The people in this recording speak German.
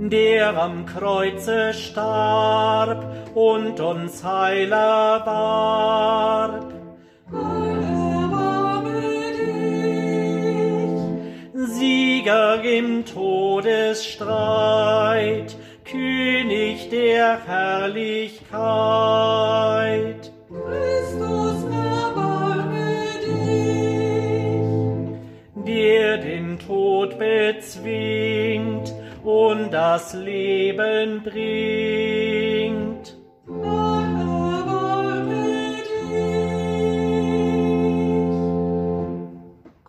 der am Kreuze starb und uns Heiler warb. Sieger im Todesstreit, König der Herrlichkeit. Christus, erbarme dich. Der den Tod bezwingt und das Leben bringt.